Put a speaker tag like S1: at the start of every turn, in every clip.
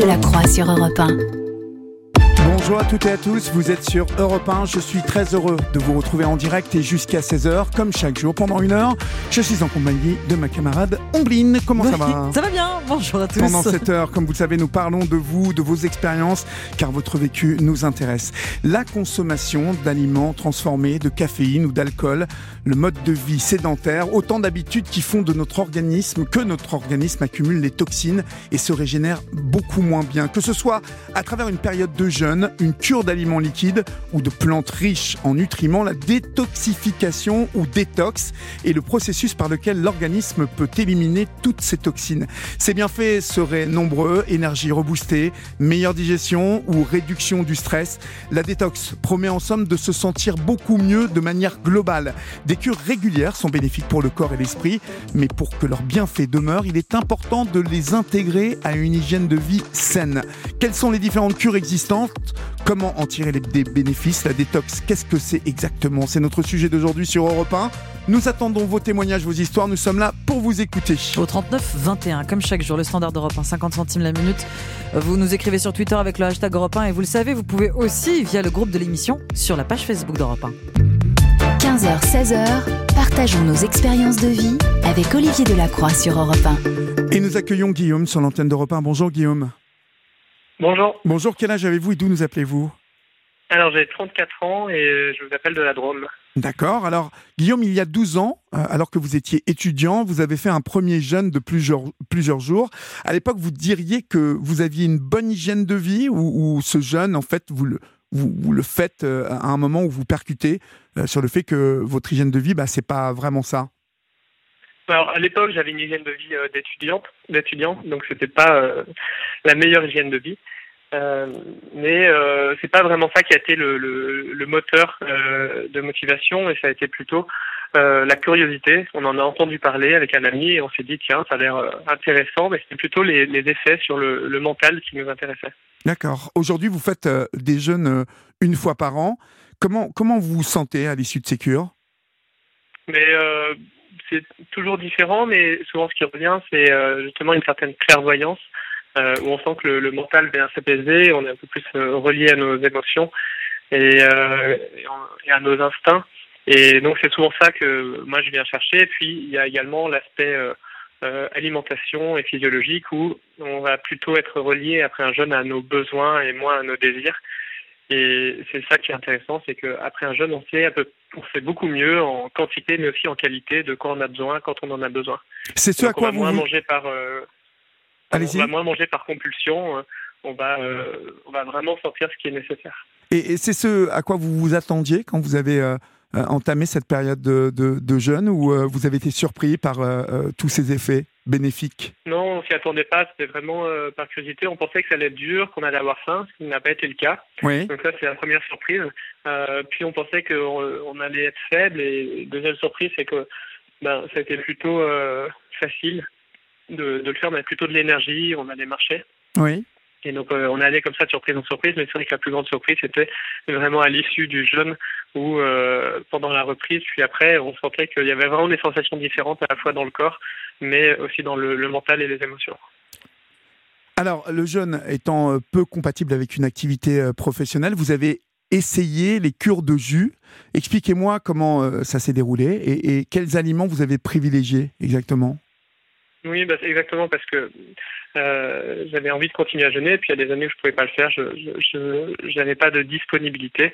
S1: Delacroix sur Europe 1.
S2: Bonjour à toutes et à tous, vous êtes sur Europe 1. Je suis très heureux de vous retrouver en direct et jusqu'à 16h, comme chaque jour, pendant 1 heure. Je suis en compagnie de ma camarade Ombline. Comment ça va ?
S3: Ça va bien, bonjour à tous.
S2: Pendant cette heure, comme vous le savez, nous parlons de vous, de vos expériences, car votre vécu nous intéresse. La consommation d'aliments transformés, de caféine ou d'alcool, le mode de vie sédentaire, autant d'habitudes qui font de notre organisme que notre organisme accumule les toxines et se régénère beaucoup moins bien. Que ce soit à travers une période de jeûne, une cure d'aliments liquides ou de plantes riches en nutriments, la détoxification ou détox est le processus par lequel l'organisme peut éliminer toutes ces toxines. Ces bienfaits seraient nombreux: énergie reboostée, meilleure digestion ou réduction du stress. La détox promet en somme de se sentir beaucoup mieux de manière globale. Des cures régulières sont bénéfiques pour le corps et l'esprit, mais pour que leurs bienfaits demeurent, il est important de les intégrer à une hygiène de vie saine. Quelles sont les différentes cures existantes ? Comment en tirer des bénéfices ? La détox, qu'est-ce que c'est exactement ? C'est notre sujet d'aujourd'hui sur Europe 1. Nous attendons vos témoignages, vos histoires. Nous sommes là pour vous écouter.
S3: Au 39 21, comme chaque jour, le standard d'Europe 1, 50 centimes la minute. Vous nous écrivez sur Twitter avec le hashtag Europe 1 et vous le savez, vous pouvez aussi via le groupe de l'émission sur la page Facebook d'Europe 1.
S1: 15h, 16h, partageons nos expériences de vie avec Olivier Delacroix sur Europe 1.
S2: Et nous accueillons Guillaume sur l'antenne d'Europe 1. Bonjour Guillaume.
S4: Bonjour.
S2: Bonjour, quel âge avez-vous et d'où nous appelez-vous ?
S4: Alors j'ai 34 ans et je vous appelle de la Drôme.
S2: D'accord. Alors Guillaume, il y a 12 ans, alors que vous étiez étudiant, vous avez fait un premier jeûne de plusieurs jours. À l'époque, vous diriez que vous aviez une bonne hygiène de vie ou ce jeûne, en fait, vous le faites à un moment où vous percutez sur le fait que votre hygiène de vie, c'est pas vraiment ça.
S4: Alors à l'époque, j'avais une hygiène de vie d'étudiant, donc c'était pas la meilleure hygiène de vie. Mais c'est pas vraiment ça qui a été le moteur de motivation, et ça a été plutôt la curiosité. On en a entendu parler avec un ami et on s'est dit tiens, ça a l'air intéressant, mais c'était plutôt les effets sur le mental qui nous intéressaient. D'accord.
S2: Aujourd'hui, vous faites des jeûnes une fois par an. Comment vous vous sentez à l'issue de ces cures ?
S4: Mais c'est toujours différent, mais souvent ce qui revient, c'est justement une certaine clairvoyance. Où on sent que le mental vient s'apaiser, on est un peu plus relié à nos émotions et à nos instincts. Et donc c'est souvent ça que moi je viens chercher. Et puis il y a également l'aspect alimentation et physiologique où on va plutôt être relié après un jeûne à nos besoins et moins à nos désirs. Et c'est ça qui est intéressant, c'est qu'après un jeûne, on sait beaucoup mieux en quantité mais aussi en qualité de quoi on a besoin quand on en a besoin.
S2: C'est ce
S4: donc
S2: à quoi
S4: on va moins manger par...
S2: Allez-y.
S4: On va moins manger par compulsion, on va vraiment sortir ce qui est nécessaire.
S2: Et c'est ce à quoi vous vous attendiez quand vous avez entamé cette période de jeûne, ou vous avez été surpris par tous ces effets bénéfiques ?
S4: Non, on s'y attendait pas, c'était vraiment par curiosité. On pensait que ça allait être dur, qu'on allait avoir faim, ce qui n'a pas été le cas.
S2: Oui.
S4: Donc ça, c'est la première surprise. Puis on pensait qu'on allait être faible, et deuxième surprise, c'est que ça a été plutôt facile de le faire. On avait plutôt de l'énergie, on allait marcher.
S2: Oui.
S4: Et donc on allait comme ça de surprise en surprise, mais c'est vrai que la plus grande surprise c'était vraiment à l'issue du jeûne où pendant la reprise, puis après on sentait qu'il y avait vraiment des sensations différentes à la fois dans le corps, mais aussi dans le mental et les émotions.
S2: Alors le jeûne étant peu compatible avec une activité professionnelle, vous avez essayé les cures de jus. Expliquez-moi comment ça s'est déroulé et quels aliments vous avez privilégiés exactement.
S4: Oui, c'est exactement parce que j'avais envie de continuer à jeûner, puis il y a des années où je pouvais pas le faire, je n'avais pas de disponibilité.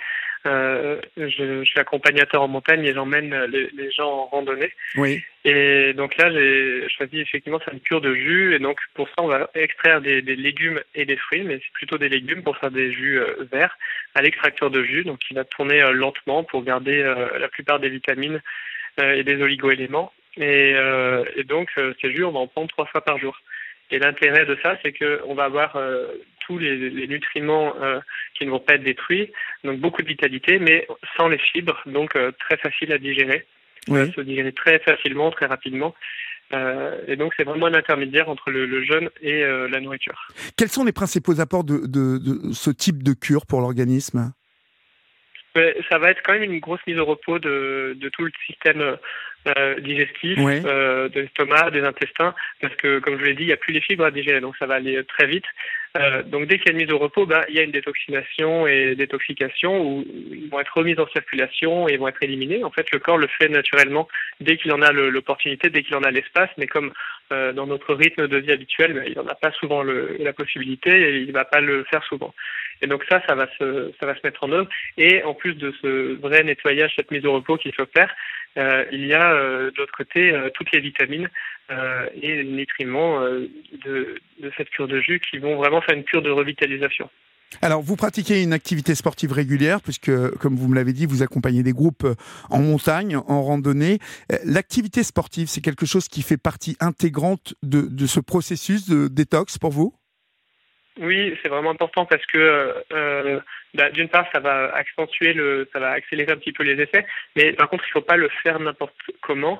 S4: Je suis accompagnateur en montagne et j'emmène les gens en randonnée.
S2: Oui.
S4: Et donc là, j'ai choisi effectivement cette cure de jus, et donc pour ça, on va extraire des légumes et des fruits, mais c'est plutôt des légumes pour faire des jus verts à l'extracteur de jus, donc il va tourner lentement pour garder la plupart des vitamines et des oligo-éléments. Et donc, ces jus, on va en prendre 3 fois par jour. Et l'intérêt de ça, c'est qu'on va avoir tous les nutriments qui ne vont pas être détruits, donc beaucoup de vitalité, mais sans les fibres, donc très facile à digérer.
S2: Oui.
S4: Ça se digérer très facilement, très rapidement. Et donc, c'est vraiment un intermédiaire entre le jeûne et la nourriture.
S2: Quels sont les principaux apports de ce type de cure pour l'organisme ?
S4: Ça va être quand même une grosse mise au repos de tout le système digestifs,
S2: Oui.
S4: de l'estomac, des intestins, parce que, comme je vous l'ai dit, il n'y a plus les fibres à digérer, donc ça va aller très vite. Donc dès qu'il y a une mise au repos, il y a une détoxination et détoxification où ils vont être remis en circulation et vont être éliminés. En fait, le corps le fait naturellement dès qu'il en a l'opportunité, dès qu'il en a l'espace, mais comme dans notre rythme de vie habituel, il n'en a pas souvent la possibilité et il ne va pas le faire souvent. Et donc ça va se mettre en œuvre. Et en plus de ce vrai nettoyage, cette mise au repos qui s'opère, il y a de l'autre côté toutes les vitamines et les nutriments de cette cure de jus qui vont vraiment faire une cure de revitalisation.
S2: Alors, vous pratiquez une activité sportive régulière, puisque, comme vous me l'avez dit, vous accompagnez des groupes en montagne, en randonnée. L'activité sportive, c'est quelque chose qui fait partie intégrante de ce processus de détox pour vous ?
S4: Oui, c'est vraiment important parce que d'une part, ça va accélérer un petit peu les effets, mais par contre, il ne faut pas le faire n'importe comment.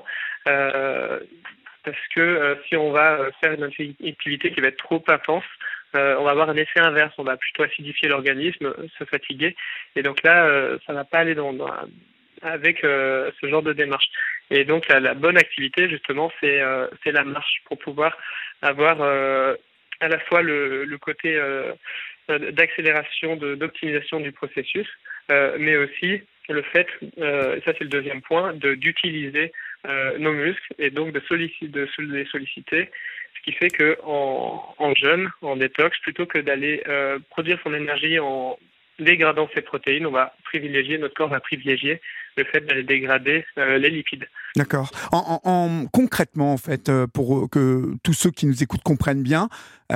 S4: Parce que si on va faire une activité qui va être trop intense, on va avoir un effet inverse, on va plutôt acidifier l'organisme, se fatiguer, et donc là, ça ne va pas aller avec ce genre de démarche. Et donc la bonne activité, justement, c'est la marche pour pouvoir avoir à la fois le côté d'accélération, d'optimisation du processus, mais aussi le fait, et ça c'est le deuxième point, d'utiliser nos muscles et donc de les solliciter, ce qui fait que en jeûne, en détox, plutôt que d'aller produire son énergie en dégradant ses protéines, notre corps va privilégier le fait d'aller dégrader les lipides.
S2: D'accord. Concrètement, en fait, pour que tous ceux qui nous écoutent comprennent bien,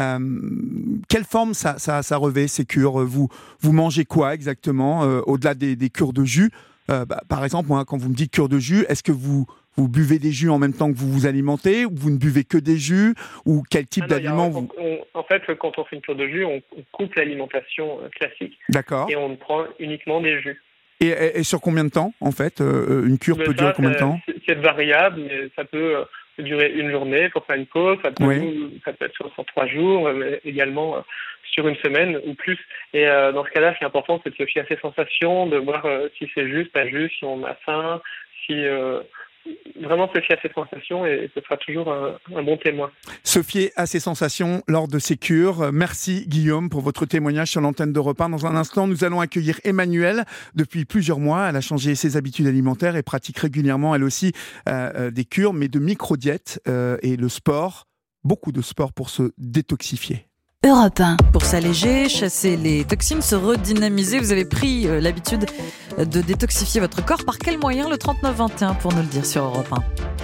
S2: quelle forme ça revêt, ces cures ? Vous mangez quoi exactement, au-delà des cures de jus ? Par exemple, moi, quand vous me dites cure de jus, est-ce que vous buvez des jus en même temps que vous vous alimentez, ou vous ne buvez que des jus, ou quel type d'aliments
S4: En fait, quand on fait une cure de jus, on coupe l'alimentation classique.
S2: D'accord.
S4: Et on prend uniquement des jus.
S2: Et sur combien de temps, en fait, une cure peut durer combien de temps ?
S4: C'est variable, mais ça peut durer une journée pour faire une pause, ça peut être sur 3 jours, mais également sur une semaine ou plus. Et dans ce cas-là, ce qui est important, c'est de se fier à ses sensations, de voir si c'est juste, pas juste, si on a faim, si... Vraiment se fier à ses sensations et ce sera toujours un bon témoin.
S2: Se fier à ses sensations lors de ces cures. Merci Guillaume pour votre témoignage sur l'antenne d'Europe 1. Dans un instant, nous allons accueillir Emmanuelle. Depuis plusieurs mois, elle a changé ses habitudes alimentaires et pratique régulièrement, elle aussi, des cures, mais de micro-diète et le sport. Beaucoup de sport pour se détoxifier.
S1: Europe 1.
S3: Pour s'alléger, chasser les toxines, se redynamiser, vous avez pris l'habitude de détoxifier votre corps. Par quel moyen ? Le 3921 pour nous le dire sur Europe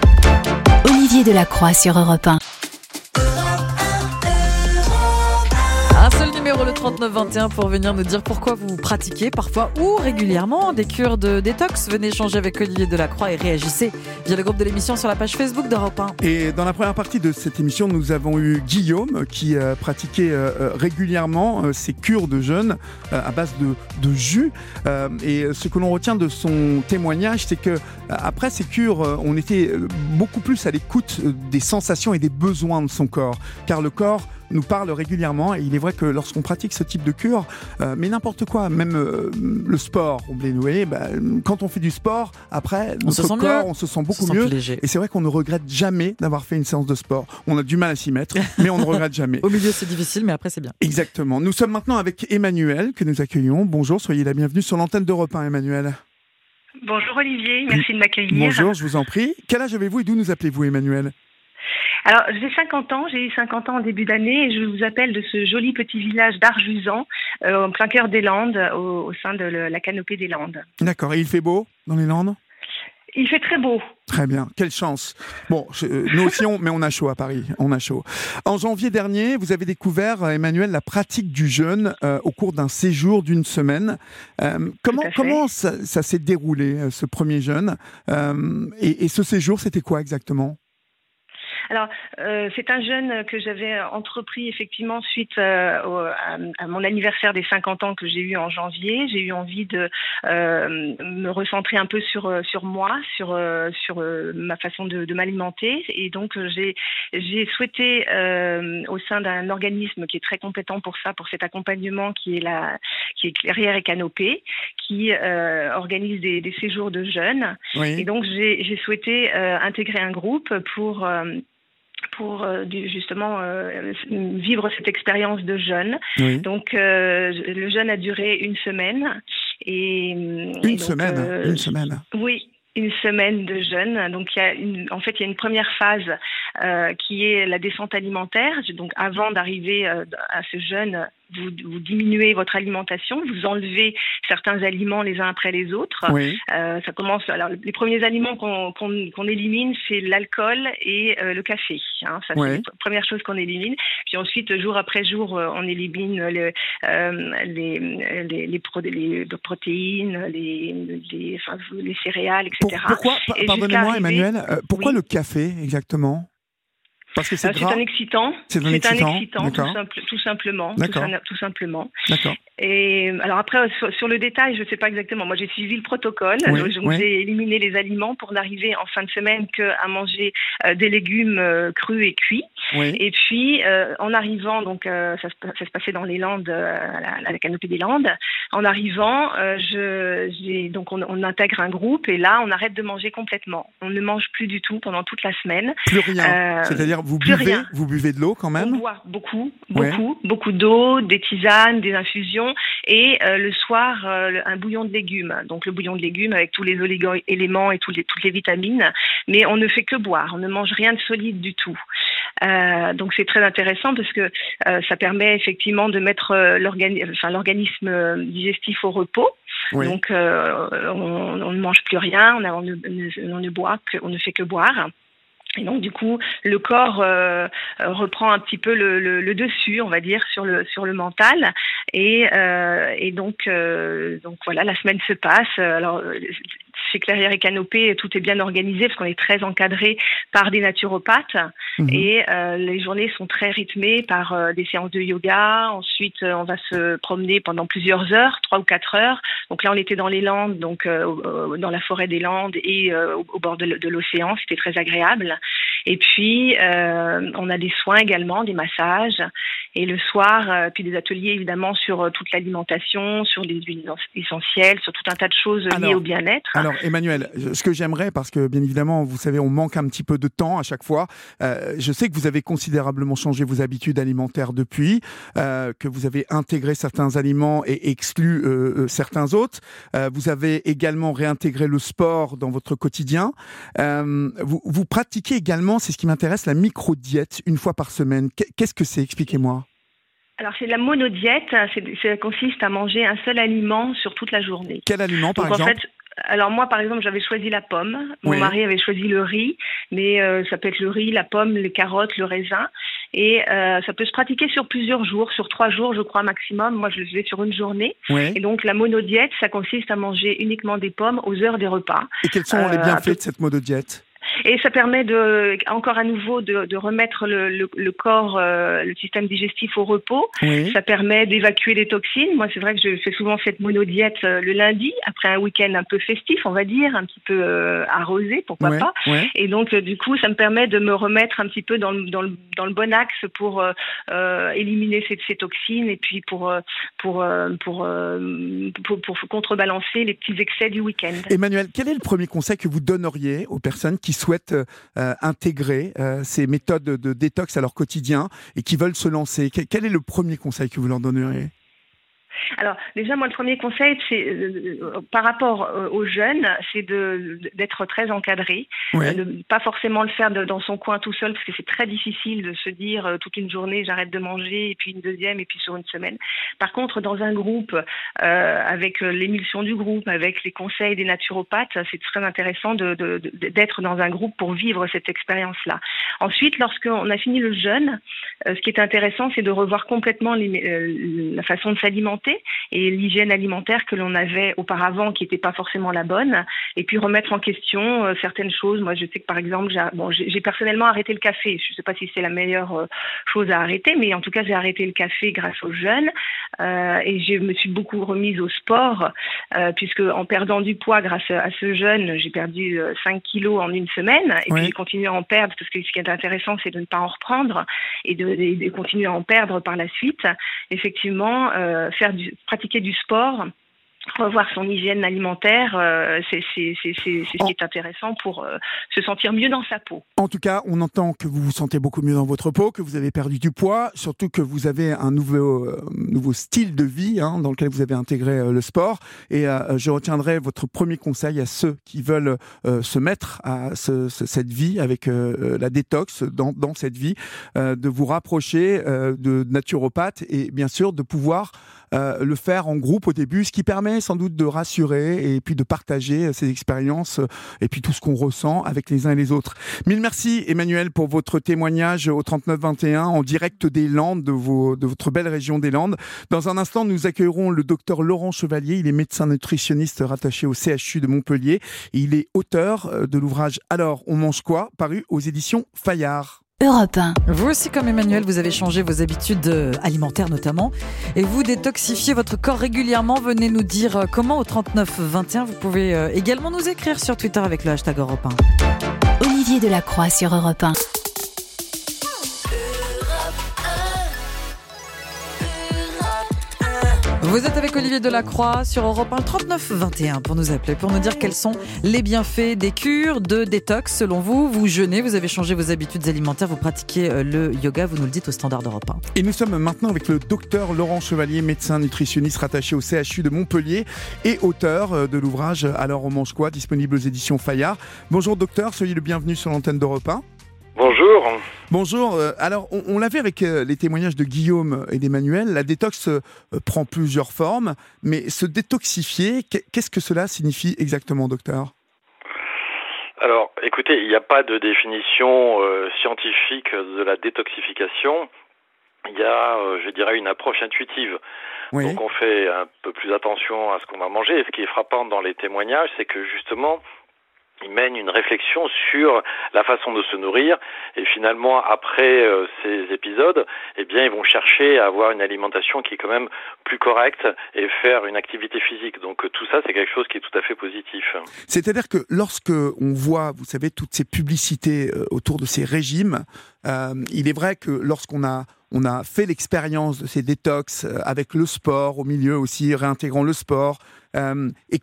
S1: 1. Olivier Delacroix sur Europe 1.
S3: Un seul numéro, le 3921, pour venir nous dire pourquoi vous pratiquez parfois ou régulièrement des cures de détox. Venez échanger avec Olivier Delacroix et réagissez via le groupe de l'émission sur la page Facebook d'Europe 1. Et
S2: dans la première partie de cette émission, nous avons eu Guillaume qui pratiquait régulièrement ces cures de jeûne à base de jus. Et ce que l'on retient de son témoignage, c'est que après ces cures, on était beaucoup plus à l'écoute des sensations et des besoins de son corps. Car le corps nous parle régulièrement et il est vrai que lorsqu'on pratique ce type de cure, mais n'importe quoi, même le sport, quand on fait du sport, après, notre corps, on se sent beaucoup mieux. Et c'est vrai qu'on ne regrette jamais d'avoir fait une séance de sport. On a du mal à s'y mettre, mais on ne regrette jamais.
S3: Au milieu, c'est difficile, mais après, c'est bien.
S2: Exactement. Nous sommes maintenant avec Emmanuelle, que nous accueillons. Bonjour, soyez la bienvenue sur l'antenne d'Europe 1, Emmanuelle.
S5: Bonjour Olivier, merci de m'accueillir.
S2: Bonjour, je vous en prie. Quel âge avez-vous et d'où nous appelez-vous, Emmanuelle ?
S5: Alors, j'ai 50 ans, j'ai eu 50 ans en début d'année et je vous appelle de ce joli petit village d'Arjuzan, en plein cœur des Landes, au sein de la canopée des Landes.
S2: D'accord, et il fait beau dans les Landes ?
S5: Il fait très beau.
S2: Très bien, quelle chance. Bon, nous aussi, mais on a chaud à Paris, on a chaud. En janvier dernier, vous avez découvert, Emmanuelle, la pratique du jeûne au cours d'un séjour d'une semaine. Comment ça s'est déroulé, ce premier jeûne et ce séjour, c'était quoi exactement ?
S5: Alors, c'est un jeûne que j'avais entrepris effectivement suite à mon anniversaire des 50 ans que j'ai eu en janvier. J'ai eu envie de me recentrer un peu sur moi, sur ma façon de m'alimenter. Et donc, j'ai souhaité, au sein d'un organisme qui est très compétent pour ça, pour cet accompagnement, qui est Clairière et Canopée, qui organise des séjours de jeûne.
S2: Oui.
S5: Et donc, j'ai souhaité intégrer un groupe pour justement vivre cette expérience de jeûne.
S2: Oui.
S5: Donc le jeûne a duré une semaine.
S2: Une semaine.
S5: Oui. Une semaine de jeûne. Donc, il y a une première phase qui est la descente alimentaire. Donc, avant d'arriver à ce jeûne, vous diminuez votre alimentation, vous enlevez certains aliments les uns après les autres.
S2: Oui.
S5: Ça commence. Alors, les premiers aliments qu'on élimine, c'est l'alcool et le café. Hein. Ça,
S2: Oui.
S5: c'est la première chose qu'on élimine. Puis ensuite, jour après jour, on élimine les protéines, les céréales, etc.
S2: Pourquoi, pardonnez-moi Emmanuel, pourquoi
S5: oui.
S2: le café exactement? Parce que c'est gras.
S5: C'est un excitant.
S2: C'est un excitant,
S5: tout simplement.
S2: D'accord.
S5: Tout simplement.
S2: D'accord.
S5: Et alors après, sur le détail, je ne sais pas exactement. Moi, j'ai suivi le protocole.
S2: Oui,
S5: Donc, j'ai éliminé les aliments pour n'arriver en fin de semaine qu'à manger des légumes crus et cuits.
S2: Oui.
S5: Et puis, en arrivant, donc ça se passait dans les Landes, à la Canopée des Landes. En arrivant, donc on intègre un groupe et là, on arrête de manger complètement. On ne mange plus du tout pendant toute la semaine.
S2: Plus rien. C'est-à-dire, vous buvez de l'eau quand même?
S5: On boit beaucoup d'eau, des tisanes, des infusions et le soir, un bouillon de légumes. Donc le bouillon de légumes avec tous les oligo-éléments et toutes les vitamines. Mais on ne fait que boire. On ne mange rien de solide du tout. Donc c'est très intéressant parce que ça permet effectivement de mettre l'organisme digestif au repos. Oui. Donc on ne mange plus rien, on ne fait que boire. Et donc du coup, le corps reprend un petit peu le dessus, on va dire, sur le mental. Et donc voilà, la semaine se passe. Alors chez Clairière et Canopée, tout est bien organisé parce qu'on est très encadré par des naturopathes. Mmh. Et les journées sont très rythmées par des séances de yoga. Ensuite, on va se promener pendant plusieurs heures, 3 ou 4 heures. Donc là, on était dans les Landes, donc dans la forêt des Landes et au bord de l'océan. C'était très agréable. Et puis, on a des soins également, des massages. Et le soir, puis des ateliers évidemment sur toute l'alimentation, sur les huiles essentielles, sur tout un tas de choses liées au bien-être.
S2: Alors Emmanuel, ce que j'aimerais, parce que bien évidemment, vous savez, on manque un petit peu de temps à chaque fois. Je sais que vous avez considérablement changé vos habitudes alimentaires depuis, que vous avez intégré certains aliments et exclu certains autres. Vous avez également réintégré le sport dans votre quotidien. Vous pratiquez également, c'est ce qui m'intéresse, la micro-diète une fois par semaine. Qu'est-ce que c'est? Expliquez-moi.
S5: Alors, c'est la monodiète. Ça consiste à manger un seul aliment sur toute la journée.
S2: Quel aliment, par exemple?
S5: En fait, alors moi, par exemple, j'avais choisi la pomme. Mon mari avait choisi le riz. Mais ça peut être le riz, la pomme, les carottes, le raisin. Et ça peut se pratiquer sur plusieurs jours, sur 3 jours, je crois, maximum. Moi, je le faisais sur une journée. Oui. Et donc, la monodiète, ça consiste à manger uniquement des pommes aux heures des repas.
S2: Et quels sont les bienfaits de cette monodiète?
S5: Et ça permet encore à nouveau de remettre le corps, le système digestif au repos. Oui. Ça permet d'évacuer les toxines. Moi, c'est vrai que je fais souvent cette monodiète le lundi, après un week-end un peu festif, on va dire, un petit peu arrosé, pourquoi pas. Ouais. Et donc, du coup, ça me permet de me remettre un petit peu dans le bon axe pour éliminer ces toxines et puis pour contrebalancer les petits excès du week-end.
S2: Emmanuel, quel est le premier conseil que vous donneriez aux personnes qui souhaitent intégrer ces méthodes de détox à leur quotidien et qui veulent se lancer? Quel est le premier conseil que vous leur donneriez?
S5: Alors, déjà, moi, le premier conseil, c'est par rapport aux jeunes, c'est d'être très encadré, de pas forcément le faire dans son coin tout seul, parce que c'est très difficile de se dire toute une journée, j'arrête de manger, et puis une deuxième, et puis sur une semaine. Par contre, dans un groupe, avec l'émulsion du groupe, avec les conseils des naturopathes, c'est très intéressant d'être dans un groupe pour vivre cette expérience-là. Ensuite, lorsqu'on a fini le jeûne, ce qui est intéressant, c'est de revoir complètement la façon de s'alimenter et l'hygiène alimentaire que l'on avait auparavant, qui n'était pas forcément la bonne, et puis remettre en question certaines choses. Moi, je sais que par exemple, j'ai personnellement arrêté le café. Je ne sais pas si c'est la meilleure chose à arrêter, mais en tout cas, j'ai arrêté le café grâce au jeûne et je me suis beaucoup remise au sport, puisque en perdant du poids grâce à ce jeûne, j'ai perdu 5 kilos en une semaine, et puis j'ai continué à en perdre, parce que ce qui est intéressant, c'est de ne pas en reprendre et de continuer à en perdre par la suite. Effectivement, pratiquer du sport, revoir son hygiène alimentaire, c'est ce qui est intéressant pour se sentir mieux dans sa peau.
S2: En tout cas, on entend que vous vous sentez beaucoup mieux dans votre peau, que vous avez perdu du poids, surtout que vous avez un nouveau style de vie dans lequel vous avez intégré le sport. Et je retiendrai votre premier conseil à ceux qui veulent se mettre à cette vie avec la détox dans cette vie, de vous rapprocher de naturopathes et bien sûr de pouvoir le faire en groupe au début, ce qui permet sans doute de rassurer et puis de partager ces expériences et puis tout ce qu'on ressent avec les uns et les autres. Mille merci Emmanuel pour votre témoignage au 3921 en direct des Landes, de votre belle région des Landes. Dans un instant, nous accueillerons le docteur Laurent Chevalier. Il est médecin nutritionniste rattaché au CHU de Montpellier et il est auteur de l'ouvrage Alors on mange quoi, paru aux éditions Fayard.
S1: Europe 1.
S3: Vous aussi, comme Emmanuel, vous avez changé vos habitudes alimentaires notamment et vous détoxifiez votre corps régulièrement. Venez nous dire comment au 3921. Vous pouvez également nous écrire sur Twitter avec le hashtag Europe 1.
S1: Olivier Delacroix sur Europe 1.
S3: Vous êtes avec Olivier Delacroix sur Europe 1 3921 pour nous appeler, pour nous dire quels sont les bienfaits des cures de détox selon vous. Vous jeûnez, vous avez changé vos habitudes alimentaires, vous pratiquez le yoga, vous nous le dites au standard d'Europe 1.
S2: Et nous sommes maintenant avec le docteur Laurent Chevalier, médecin nutritionniste rattaché au CHU de Montpellier et auteur de l'ouvrage Alors on mange quoi, disponible aux éditions Fayard. Bonjour docteur, soyez le bienvenu sur l'antenne d'Europe 1.
S6: Bonjour.
S2: Bonjour. Alors, on l'a vu avec les témoignages de Guillaume et d'Emmanuel, la détox prend plusieurs formes, mais se détoxifier, qu'est-ce que cela signifie exactement, docteur ?
S6: Alors, écoutez, il n'y a pas de définition scientifique de la détoxification. Il y a, je dirais, une approche intuitive. Oui. Donc, on fait un peu plus attention à ce qu'on va manger. Et ce qui est frappant dans les témoignages, c'est que justement, ils mènent une réflexion sur la façon de se nourrir et finalement après ces épisodes, eh bien ils vont chercher à avoir une alimentation qui est quand même plus correcte et faire une activité physique. Donc tout ça c'est quelque chose qui est tout à fait positif.
S2: C'est-à-dire que lorsque on voit, vous savez, toutes ces publicités autour de ces régimes, il est vrai que lorsqu'on a fait l'expérience de ces détox avec le sport au milieu aussi, réintégrant le sport, et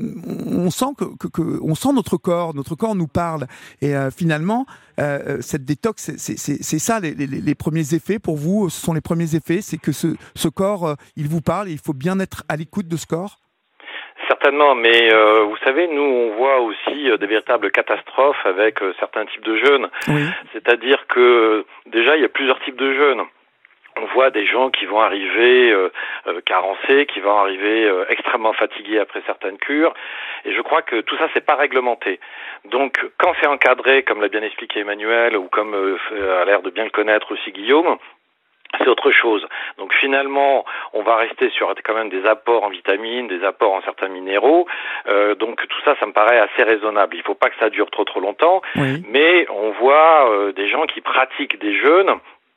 S2: on sent on sent notre corps nous parle. Et finalement, cette détox, c'est ça les premiers effets pour vous. Ce sont les premiers effets, c'est que ce corps, il vous parle et il faut bien être à l'écoute de ce corps.
S6: Certainement, mais vous savez, nous on voit aussi des véritables catastrophes avec certains types de jeûnes. Oui. C'est-à-dire que déjà il y a plusieurs types de jeûnes. On voit des gens qui vont arriver carencés, qui vont arriver extrêmement fatigués après certaines cures, et je crois que tout ça c'est pas réglementé. Donc quand c'est encadré, comme l'a bien expliqué Emmanuel, ou comme a l'air de bien le connaître aussi Guillaume, c'est autre chose. Donc finalement, on va rester sur quand même des apports en vitamines, des apports en certains minéraux. Donc tout ça, ça me paraît assez raisonnable. Il faut pas que ça dure trop longtemps. Oui. Mais on voit des gens qui pratiquent des jeûnes.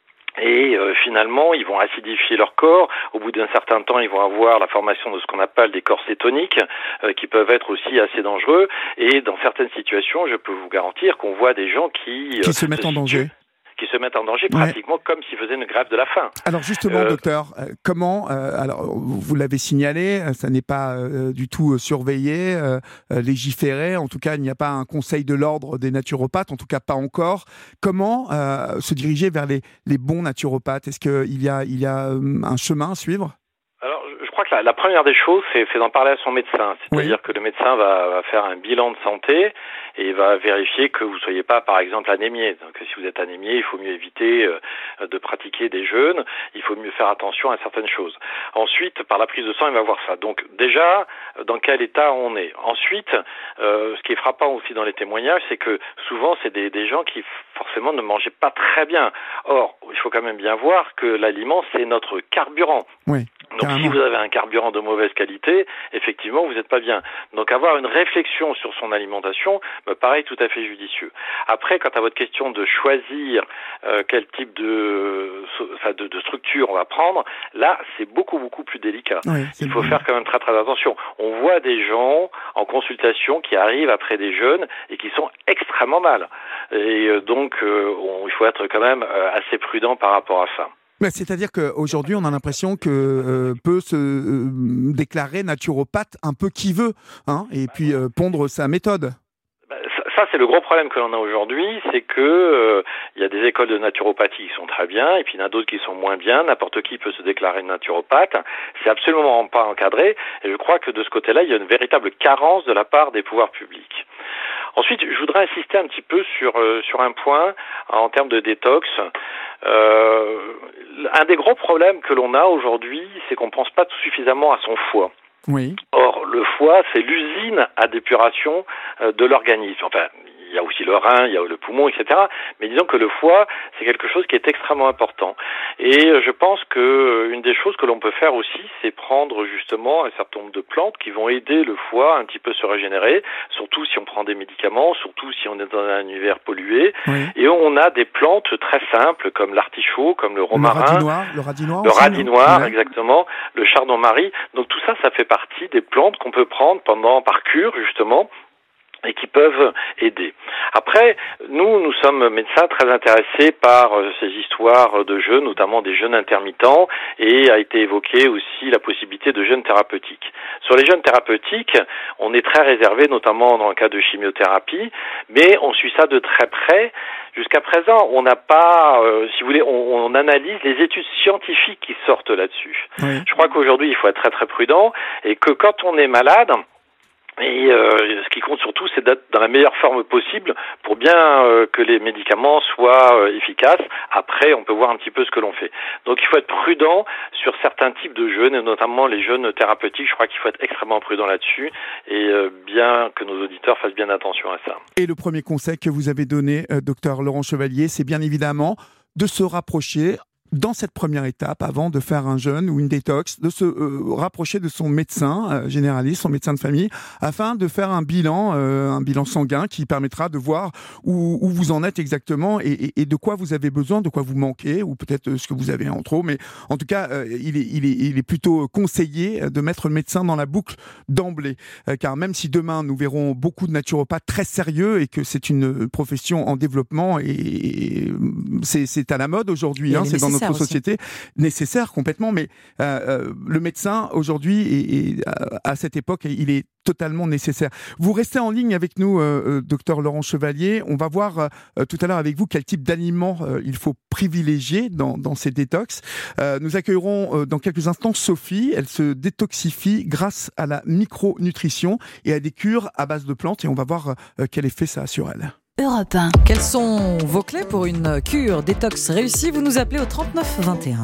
S6: Et finalement, ils vont acidifier leur corps. Au bout d'un certain temps, ils vont avoir la formation de ce qu'on appelle des corps cétoniques, qui peuvent être aussi assez dangereux. Et dans certaines situations, je peux vous garantir qu'on voit des gens qui
S2: se mettent en danger.
S6: Qui se mettent en danger pratiquement comme s'ils faisaient une grève de la faim.
S2: Alors justement, docteur, comment, alors vous l'avez signalé, ça n'est pas du tout surveillé, légiféré, en tout cas il n'y a pas un conseil de l'ordre des naturopathes, en tout cas pas encore. Comment se diriger vers les bons naturopathes ? Est-ce qu'il y a un chemin à suivre ?
S6: Je crois qu'il la première des choses, c'est d'en parler à son médecin. C'est-à-dire que le médecin va faire un bilan de santé et va vérifier que vous soyez pas, par exemple, anémié. Donc, si vous êtes anémié, il faut mieux éviter de pratiquer des jeûnes. Il faut mieux faire attention à certaines choses. Ensuite, par la prise de sang, il va voir ça. Donc, déjà, dans quel état on est. Ensuite, ce qui est frappant aussi dans les témoignages, c'est que souvent, c'est des gens qui forcément ne mangeaient pas très bien. Or, il faut quand même bien voir que l'aliment, c'est notre carburant.
S2: Oui.
S6: Donc si vous avez un carburant de mauvaise qualité, effectivement, vous n'êtes pas bien. Donc avoir une réflexion sur son alimentation me paraît tout à fait judicieux. Après, quant à votre question de choisir quel type de structure on va prendre, là, c'est beaucoup plus délicat.
S2: Oui,
S6: il faut faire quand même très attention. On voit des gens en consultation qui arrivent après des jeûnes et qui sont extrêmement mal. Et donc, il faut être quand même assez prudent par rapport à ça.
S2: C'est-à-dire qu'aujourd'hui, on a l'impression que peut se déclarer naturopathe un peu qui veut, hein, et puis pondre sa méthode.
S6: Ça, c'est le gros problème que l'on a aujourd'hui, c'est que il y a des écoles de naturopathie qui sont très bien, et puis il y en a d'autres qui sont moins bien. N'importe qui peut se déclarer naturopathe. C'est absolument pas encadré, et je crois que de ce côté-là, il y a une véritable carence de la part des pouvoirs publics. Ensuite, je voudrais insister un petit peu sur un point en termes de détox. Un des gros problèmes que l'on a aujourd'hui, c'est qu'on ne pense pas suffisamment à son foie.
S2: Oui.
S6: Or, le foie, c'est l'usine à d'épuration de l'organisme. Enfin, il y a aussi le rein, il y a le poumon, etc. Mais disons que le foie, c'est quelque chose qui est extrêmement important. Et je pense que une des choses que l'on peut faire aussi, c'est prendre justement un certain nombre de plantes qui vont aider le foie un petit peu se régénérer, surtout si on prend des médicaments, surtout si on est dans un univers pollué.
S2: Oui.
S6: Et on a des plantes très simples comme l'artichaut, comme le romarin,
S2: le radis noir,
S6: le radis noir,
S2: ouais.
S6: Exactement, le chardon-marie. Donc tout ça, ça fait partie des plantes qu'on peut prendre par cure justement, et qui peuvent aider. Après, nous sommes médecins très intéressés par ces histoires de jeûnes, notamment des jeûnes intermittents, et a été évoqué aussi la possibilité de jeûnes thérapeutiques. Sur les jeûnes thérapeutiques, on est très réservé, notamment dans le cas de chimiothérapie, mais on suit ça de très près. Jusqu'à présent, on n'a pas, si vous voulez, on analyse les études scientifiques qui sortent là-dessus.
S2: Oui.
S6: Je crois qu'aujourd'hui, il faut être très prudent, et que quand on est malade, et ce qui compte surtout, c'est d'être dans la meilleure forme possible pour bien que les médicaments soient efficaces. Après, on peut voir un petit peu ce que l'on fait. Donc, il faut être prudent sur certains types de jeûnes, et notamment les jeûnes thérapeutiques. Je crois qu'il faut être extrêmement prudent là-dessus, et bien que nos auditeurs fassent bien attention à ça.
S2: Et le premier conseil que vous avez donné, docteur Laurent Chevalier, c'est bien évidemment de se rapprocher dans cette première étape, avant de faire un jeûne ou une détox, de se rapprocher de son médecin généraliste, son médecin de famille, afin de faire un bilan sanguin qui permettra de voir où vous en êtes exactement et de quoi vous avez besoin, de quoi vous manquez, ou peut-être ce que vous avez en trop. Mais en tout cas, il est plutôt conseillé de mettre le médecin dans la boucle d'emblée, car même si demain nous verrons beaucoup de naturopathes très sérieux et que c'est une profession en développement et c'est à la mode aujourd'hui, c'est dans notre société, nécessaire complètement, mais le médecin aujourd'hui et à cette époque, il est totalement nécessaire. Vous restez en ligne avec nous, docteur Laurent Chevalier. On va voir tout à l'heure avec vous quel type d'aliments il faut privilégier dans ces détox. Nous accueillerons dans quelques instants Sophie. Elle se détoxifie grâce à la micronutrition et à des cures à base de plantes, et on va voir quel effet ça a sur elle.
S1: Europe 1.
S3: Quelles sont vos clés pour une cure détox réussie? Vous nous appelez au 39 21.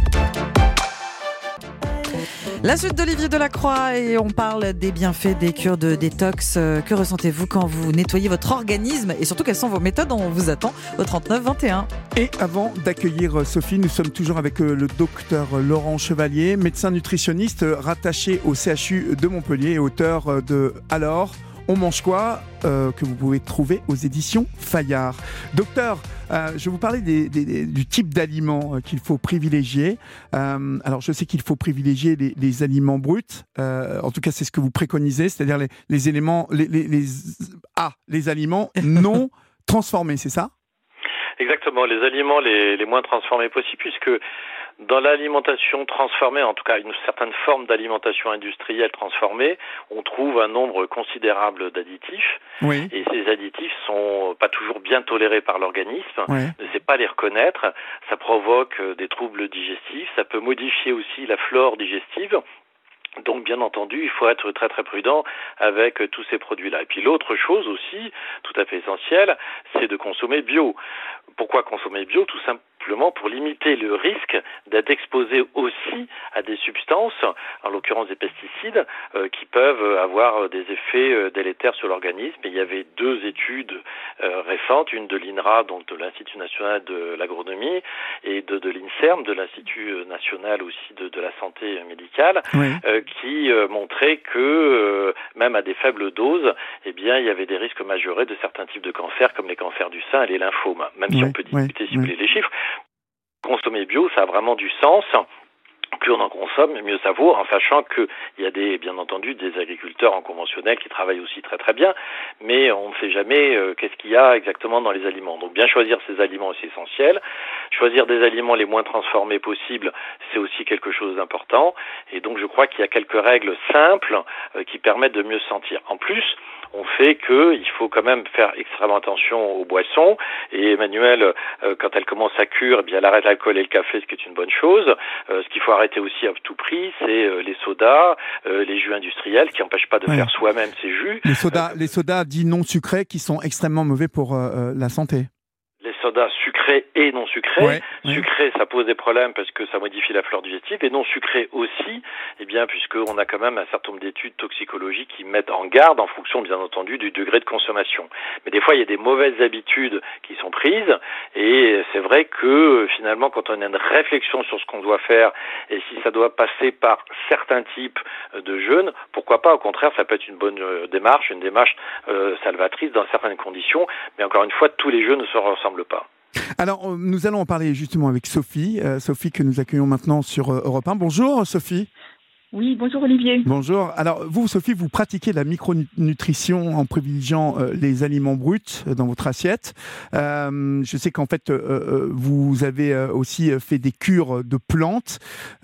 S3: La suite d'Olivier Delacroix, et on parle des bienfaits des cures de détox. Que ressentez-vous quand vous nettoyez votre organisme, et surtout quelles sont vos méthodes? On vous attend au 39 21.
S2: Et avant d'accueillir Sophie, nous sommes toujours avec le docteur Laurent Chevalier, médecin nutritionniste rattaché au CHU de Montpellier et auteur de Alors, on mange quoi, que vous pouvez trouver aux éditions Fayard. Docteur, je vais vous parler du type d'aliments qu'il faut privilégier. Alors, je sais qu'il faut privilégier les aliments bruts. En tout cas, c'est ce que vous préconisez, c'est-à-dire les éléments, les aliments non transformés, c'est ça?
S6: Exactement, les aliments les moins transformés possibles, puisque dans l'alimentation transformée, en tout cas une certaine forme d'alimentation industrielle transformée, on trouve un nombre considérable d'additifs.
S2: Oui.
S6: Et ces additifs sont pas toujours bien tolérés par l'organisme,
S2: oui.
S6: ne sait pas les reconnaître, ça provoque des troubles digestifs, ça peut modifier aussi la flore digestive. Donc, bien entendu, il faut être très très prudent avec tous ces produits-là. Et puis l'autre chose aussi, tout à fait essentielle, c'est de consommer bio. Pourquoi consommer bio ? Tout simplement pour limiter le risque d'être exposé aussi à des substances, en l'occurrence des pesticides, qui peuvent avoir des effets délétères sur l'organisme. Et il y avait 2 études récentes, une de l'INRA, donc de l'Institut national de l'agronomie, et de l'INSERM, de l'Institut national aussi de la santé médicale, oui. Qui montraient que même à des faibles doses, eh bien, il y avait des risques majorés de certains types de cancers, comme les cancers du sein et les lymphomes. Même si on peut discuter si vous voulez les chiffres, consommer bio, ça a vraiment du sens. Plus on en consomme, mieux ça vaut, en sachant qu'il y a bien entendu des agriculteurs en conventionnel qui travaillent aussi très très bien, mais on ne sait jamais qu'est-ce qu'il y a exactement dans les aliments. Donc bien choisir ces aliments, c'est essentiel. Choisir des aliments les moins transformés possibles, c'est aussi quelque chose d'important. Et donc je crois qu'il y a quelques règles simples qui permettent de mieux se sentir. En plus, on fait qu'il faut quand même faire extrêmement attention aux boissons. Et Emmanuelle, quand elle commence à cure, eh bien, elle arrête l'alcool et le café, ce qui est une bonne chose. Ce qu'il faut arrêter aussi à tout prix, c'est les sodas, les jus industriels qui n'empêchent pas de faire soi-même ces jus.
S2: Les sodas dits non sucrés qui sont extrêmement mauvais pour la santé.
S6: Les sodas sucrés et non sucrés. Sucrés, ça pose des problèmes parce que ça modifie la flore digestive, et non sucrés aussi, eh bien, puisqu'on a quand même un certain nombre d'études toxicologiques qui mettent en garde en fonction, bien entendu, du degré de consommation. Mais des fois, il y a des mauvaises habitudes qui sont prises, et c'est vrai que finalement, quand on a une réflexion sur ce qu'on doit faire, et si ça doit passer par certains types de jeûnes, pourquoi pas, au contraire, ça peut être une bonne démarche, une démarche salvatrice dans certaines conditions, mais encore une fois, tous les jeûnes ne se ressemblent pas.
S2: Alors, nous allons en parler justement avec Sophie, Sophie que nous accueillons maintenant sur Europe 1. Bonjour Sophie.
S7: Oui, bonjour Olivier.
S2: Bonjour. Alors vous, Sophie, vous pratiquez la micronutrition en privilégiant les aliments bruts dans votre assiette. Je sais qu'en fait, vous avez aussi fait des cures de plantes.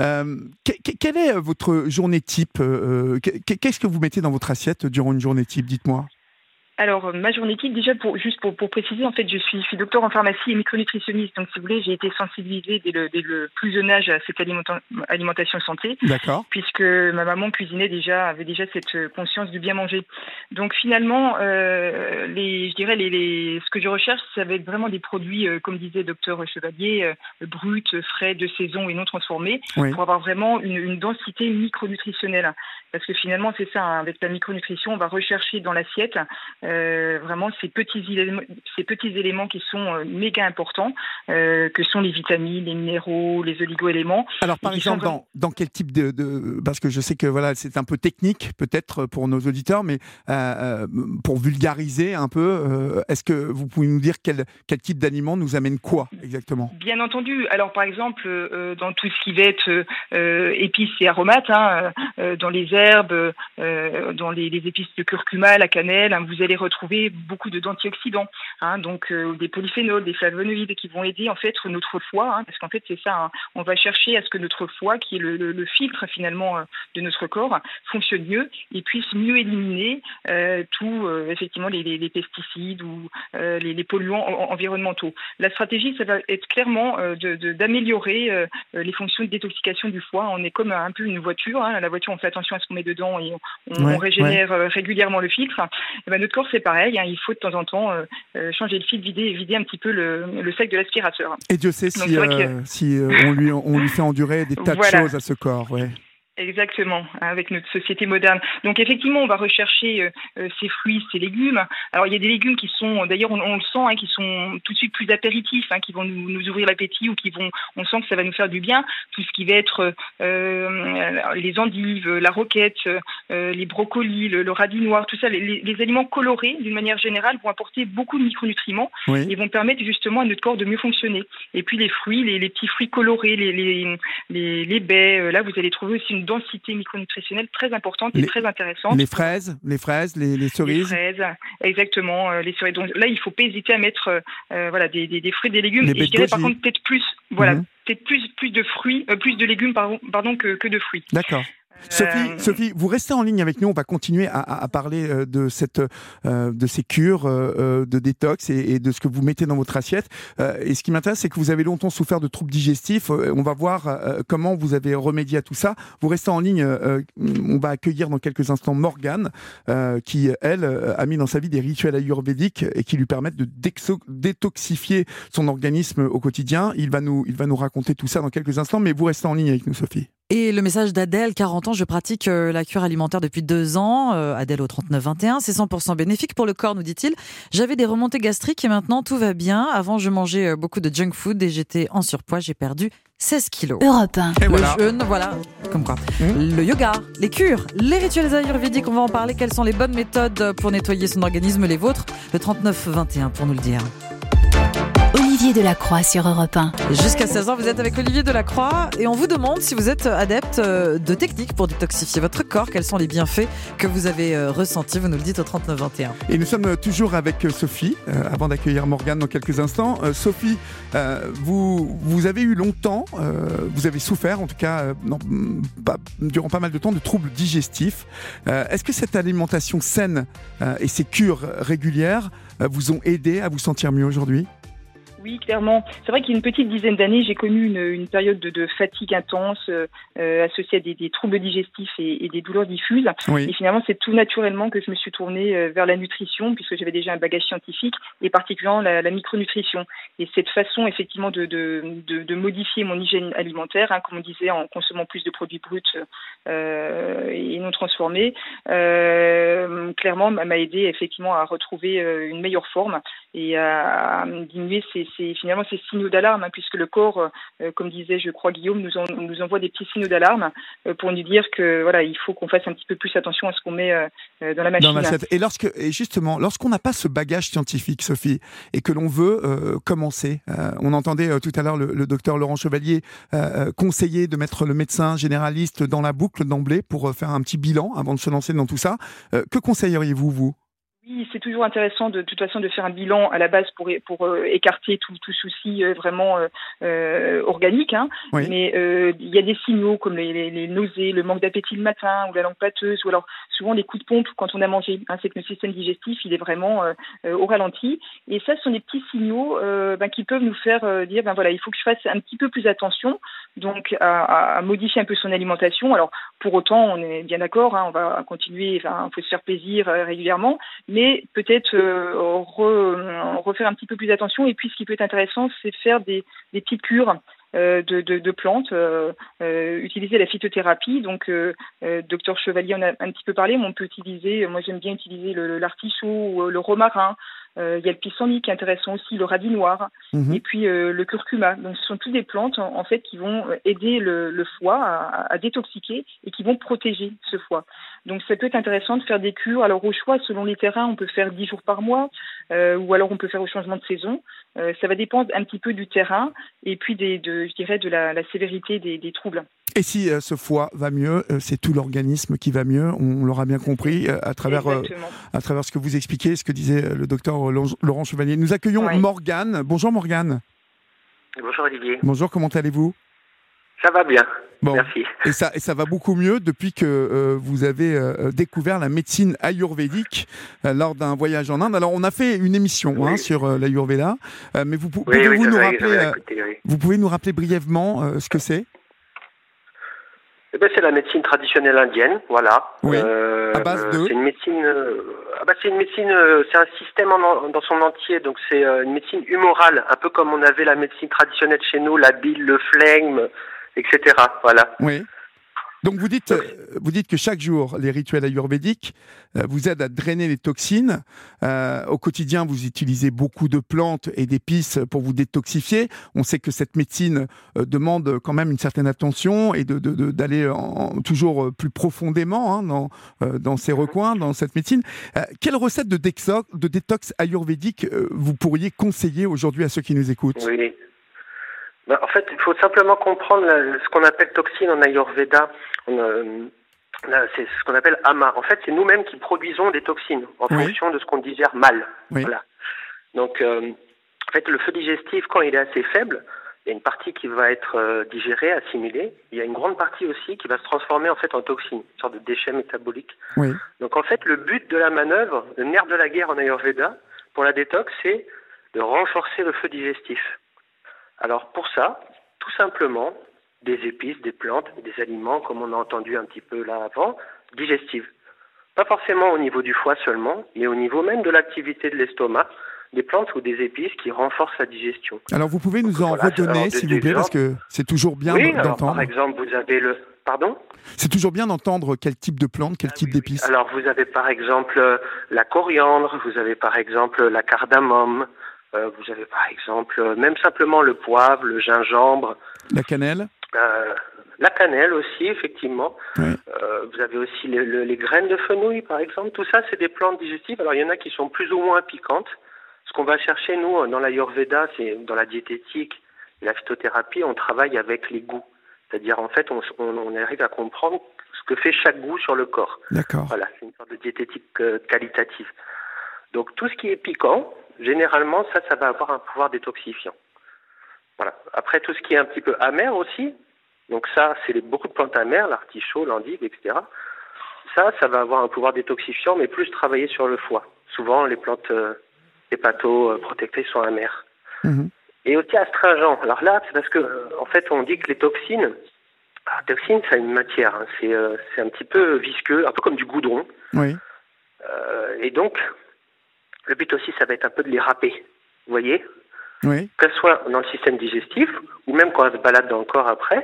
S2: Quelle est votre journée type ? Qu'est-ce que vous mettez dans votre assiette durant une journée type ? Dites-moi.
S7: Alors, ma journée type, déjà, pour préciser, en fait, je suis docteur en pharmacie et micronutritionniste. Donc, si vous voulez, j'ai été sensibilisée dès le plus jeune âge à cette alimentation santé.
S2: D'accord.
S7: Puisque ma maman avait déjà cette conscience du bien manger. Donc, finalement, ce que je recherche, ça va être vraiment des produits, comme disait docteur Chevalier, bruts, frais, de saison et non transformés, pour avoir vraiment une densité micronutritionnelle. Parce que finalement, c'est ça, hein, avec la micronutrition, on va rechercher dans l'assiette vraiment ces petits éléments qui sont méga importants, que sont les vitamines, les minéraux, les oligo-éléments.
S2: Alors par exemple, dans quel type de parce que je sais que voilà, c'est un peu technique peut-être pour nos auditeurs, mais pour vulgariser un peu, est-ce que vous pouvez nous dire quel type d'aliment nous amène quoi exactement ?
S7: Bien entendu. Alors par exemple, dans tout ce qui va être épices et aromates, hein, dans les herbes, dans les épices de curcuma, la cannelle, hein, vous allez retrouver beaucoup d'antioxydants, hein, donc des polyphénols, des flavonoïdes qui vont aider en fait notre foie, hein, parce qu'en fait c'est ça, hein, on va chercher à ce que notre foie, qui est le filtre finalement de notre corps, fonctionne mieux et puisse mieux éliminer effectivement les pesticides ou les polluants environnementaux. La stratégie, ça va être clairement d'améliorer les fonctions de détoxication du foie. On est comme un peu une voiture, hein. La voiture, on fait attention à ce qu'on met dedans et on régénère régulièrement le filtre. Et ben, notre corps, c'est pareil, hein, il faut de temps en temps changer le filtre, vider un petit peu le sac de l'aspirateur.
S2: Et Dieu sait si on lui fait endurer des tas de choses à ce corps. Ouais.
S7: Exactement, avec notre société moderne. Donc effectivement, on va rechercher ces fruits, ces légumes. Alors il y a des légumes qui sont, d'ailleurs on le sent, hein, qui sont tout de suite plus apéritifs, hein, qui vont nous ouvrir l'appétit ou on sent que ça va nous faire du bien. Tout ce qui va être les endives, la roquette, les brocolis, le radis noir, tout ça, les aliments colorés d'une manière générale vont apporter beaucoup de micronutriments et vont permettre justement à notre corps de mieux fonctionner. Et puis les fruits, les petits fruits colorés, les baies, là vous allez trouver aussi une densité micronutritionnelle très importante et très intéressante.
S2: Les fraises, les cerises.
S7: Les fraises, exactement, les cerises. Donc là, il ne faut pas hésiter à mettre des fruits, des légumes. Et je dirais par contre peut-être plus, peut-être plus de fruits, plus de légumes que de fruits.
S2: D'accord. Sophie, vous restez en ligne avec nous. On va continuer à parler de ces cures de détox et de ce que vous mettez dans votre assiette. Et ce qui m'intéresse, c'est que vous avez longtemps souffert de troubles digestifs. On va voir comment vous avez remédié à tout ça. Vous restez en ligne. On va accueillir dans quelques instants Morgane, qui, elle, a mis dans sa vie des rituels ayurvédiques et qui lui permettent de détoxifier son organisme au quotidien. Il va nous raconter tout ça dans quelques instants, mais vous restez en ligne avec nous, Sophie.
S3: Et le message d'Adèle, 40 ans, je pratique la cure alimentaire depuis 2 ans. Adèle au 39-21, c'est 100% bénéfique pour le corps, nous dit-il. J'avais des remontées gastriques et maintenant tout va bien. Avant, je mangeais beaucoup de junk food et j'étais en surpoids. J'ai perdu 16 kilos.
S1: Europe 1.
S2: Et voilà.
S3: Jeûne, voilà, comme quoi. Le yoga, les cures, les rituels ayurvédiques, on va en parler. Quelles sont les bonnes méthodes pour nettoyer son organisme, les vôtres? Le 39-21 pour nous le dire.
S1: Olivier Delacroix sur Europe 1.
S3: Jusqu'à 16h, vous êtes avec Olivier Delacroix et on vous demande si vous êtes adepte de techniques pour détoxifier votre corps. Quels sont les bienfaits que vous avez ressentis? Vous nous le dites au 39-21.
S2: Et nous sommes toujours avec Sophie, avant d'accueillir Morgane dans quelques instants. Sophie, vous avez eu longtemps, vous avez souffert en tout cas durant pas mal de temps de troubles digestifs. Est-ce que cette alimentation saine et ces cures régulières vous ont aidé à vous sentir mieux aujourd'hui?
S7: Oui, clairement. C'est vrai qu'il y a une petite dizaine d'années, j'ai connu une période de fatigue intense associée à des troubles digestifs et des douleurs diffuses. Oui. Et finalement, c'est tout naturellement que je me suis tournée vers la nutrition, puisque j'avais déjà un bagage scientifique, et particulièrement la micronutrition. Et cette façon, effectivement, de modifier mon hygiène alimentaire, comme on disait, en consommant plus de produits bruts et non transformés, clairement, m'a aidé effectivement à retrouver une meilleure forme et à diminuer finalement ces signaux d'alarme, puisque le corps, comme disait, je crois, Guillaume, nous envoie des petits signaux d'alarme pour nous dire que voilà, il faut qu'on fasse un petit peu plus attention à ce qu'on met dans la machine.
S2: Et justement, lorsqu'on n'a pas ce bagage scientifique, Sophie, et que l'on veut commencer, on entendait tout à l'heure le docteur Laurent Chevalier conseiller de mettre le médecin généraliste dans la boucle d'emblée pour faire un petit bilan avant de se lancer dans tout ça. Que conseilleriez-vous, vous ?
S7: Oui, c'est toujours intéressant de toute façon de faire un bilan à la base pour écarter tout souci vraiment organique. Oui. Mais il y a des signaux comme les nausées, le manque d'appétit le matin ou la langue pâteuse, ou alors souvent les coups de pompe quand on a mangé. C'est que le système digestif il est vraiment au ralenti. Et ça, ce sont des petits signaux qui peuvent nous faire dire voilà, il faut que je fasse un petit peu plus attention, donc à modifier un peu son alimentation. Alors pour autant, on est bien d'accord, on va continuer, il faut se faire plaisir régulièrement. Mais peut-être refaire un petit peu plus attention. Et puis, ce qui peut être intéressant, c'est de faire des petites cures de plantes, utiliser la phytothérapie. Donc, docteur Chevalier en a un petit peu parlé, mais on peut utiliser, moi j'aime bien utiliser l'artichaut ou le romarin. Il y a le pissenlit qui est intéressant aussi, le radis noir, et puis le curcuma. Donc ce sont toutes des plantes en fait qui vont aider le foie à détoxiquer et qui vont protéger ce foie. Donc ça peut être intéressant de faire des cures. Alors au choix, selon les terrains, on peut faire 10 jours par mois, ou alors on peut faire au changement de saison. Ça va dépendre un petit peu du terrain et puis je dirais de la sévérité des troubles.
S2: Et si ce foie va mieux, c'est tout l'organisme qui va mieux, on l'aura bien compris à travers ce que vous expliquez, ce que disait le docteur Laurent Chevalier. Nous accueillons Morgane. Bonjour Morgane.
S8: Bonjour Olivier.
S2: Bonjour, comment allez-vous ?
S8: Ça va bien,
S2: bon.
S8: Merci.
S2: Et ça va beaucoup mieux depuis que vous avez découvert la médecine ayurvédique lors d'un voyage en Inde. Alors on a fait une émission sur l'ayurveda, mais vous pouvez nous rappeler brièvement ce que c'est ?
S8: C'est la médecine traditionnelle indienne, voilà.
S2: Oui. À base de.
S8: C'est une médecine. C'est un système dans son entier. Donc c'est une médecine humorale, un peu comme on avait la médecine traditionnelle chez nous, la bile, le flegme, etc. Voilà.
S2: Oui. Donc vous dites que chaque jour, les rituels ayurvédiques vous aident à drainer les toxines. Au quotidien, vous utilisez beaucoup de plantes et d'épices pour vous détoxifier. On sait que cette médecine demande quand même une certaine attention et d'aller toujours plus profondément dans ces recoins, dans cette médecine. Quelle recette de détox ayurvédique vous pourriez conseiller aujourd'hui à ceux qui nous écoutent ?
S8: Oui. En fait, il faut simplement comprendre ce qu'on appelle toxine en Ayurveda. C'est ce qu'on appelle ama. En fait, c'est nous-mêmes qui produisons des toxines en fonction de ce qu'on digère mal. Oui. Voilà. Donc, en fait, le feu digestif, quand il est assez faible, il y a une partie qui va être digérée, assimilée. Il y a une grande partie aussi qui va se transformer en fait en toxine, une sorte de déchet métabolique.
S2: Oui.
S8: Donc en fait, le but de la manœuvre, le nerf de la guerre en Ayurveda, pour la détox, c'est de renforcer le feu digestif. Alors pour ça, tout simplement, des épices, des plantes, des aliments, comme on a entendu un petit peu là avant, digestives. Pas forcément au niveau du foie seulement, mais au niveau même de l'activité de l'estomac, des plantes ou des épices qui renforcent la digestion.
S2: Alors vous pouvez nous en redonner, s'il vous plaît, parce que c'est toujours bien d'entendre.
S8: Par exemple, vous avez le... Pardon ?
S2: C'est toujours bien d'entendre quel type de plante, quel type d'épices.
S8: Alors vous avez par exemple la coriandre, vous avez par exemple la cardamome, vous avez par exemple même simplement le poivre, le gingembre.
S2: La cannelle ?
S8: La cannelle aussi, effectivement.
S2: Oui.
S8: Vous avez aussi les graines de fenouil, par exemple. Tout ça, c'est des plantes digestives. Alors il y en a qui sont plus ou moins piquantes. Ce qu'on va chercher, nous, dans l'Ayurveda, c'est dans la diététique et la phytothérapie, on travaille avec les goûts. C'est-à-dire, en fait, on arrive à comprendre ce que fait chaque goût sur le corps.
S2: D'accord.
S8: Voilà, c'est une sorte de diététique qualitative. Donc, tout ce qui est piquant, généralement, ça va avoir un pouvoir détoxifiant. Voilà. Après, tout ce qui est un petit peu amer aussi, donc ça, c'est beaucoup de plantes amères, l'artichaut, l'endive, etc. Ça va avoir un pouvoir détoxifiant, mais plus travaillé sur le foie. Souvent, les plantes... hépatoprotectées sont amères. Mmh. Et aussi astringent. Alors là, c'est parce que en fait, on dit que les toxines, toxines, c'est une matière, hein, c'est un petit peu visqueux, un peu comme du goudron.
S2: Oui.
S8: Et donc, le but aussi, ça va être un peu de les râper. Vous voyez ?
S2: Oui.
S8: Que ce soit dans le système digestif ou même quand on se balade dans le corps après,